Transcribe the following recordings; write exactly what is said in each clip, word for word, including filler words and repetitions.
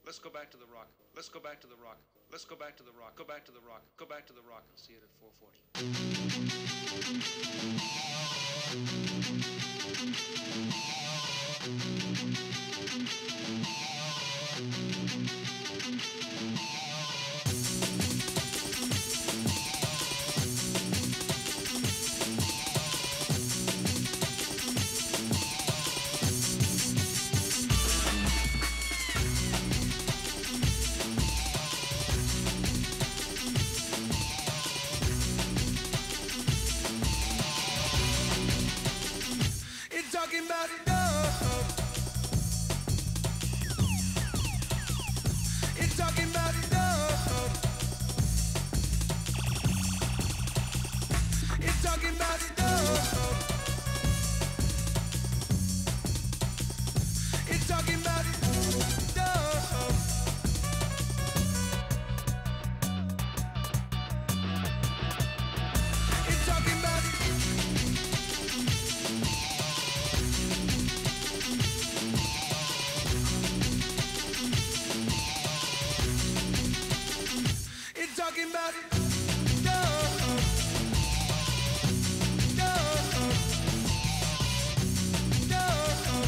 Let's go back to the rock. Let's go back to the rock. Let's go back to the rock. Go back to the rock. Go back to the rock and see it at four forty. Talking about love. It's talking about love. It's talking about love. It's talking about love. It's talking about talking about it. Love, love, love.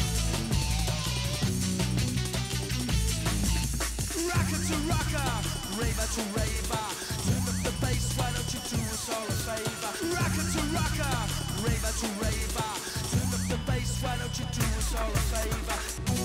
Rocker to rocker, raver to raver. Turn up the bass, why don't you do us all a favor? Rocker to rocker, raver to raver. Turn up the bass, why don't you do us all a favor?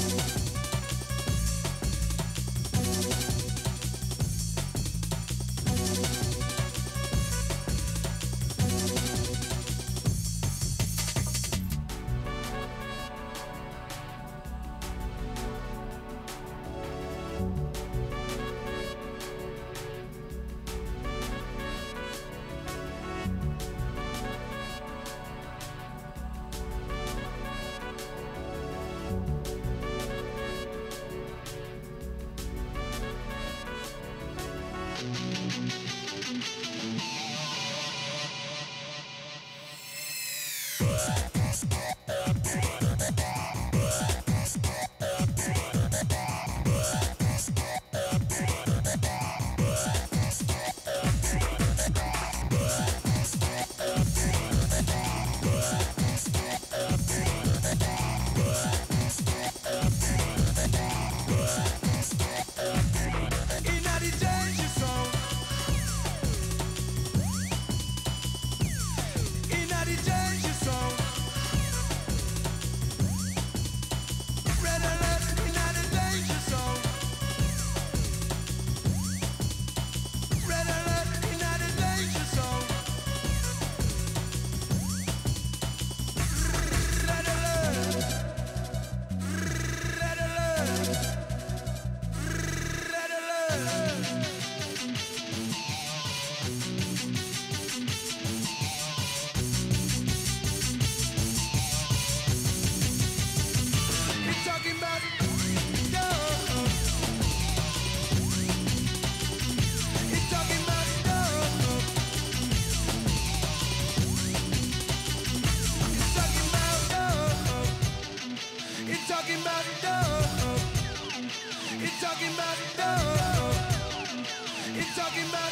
Talking about love. It's talking about love. It's talking about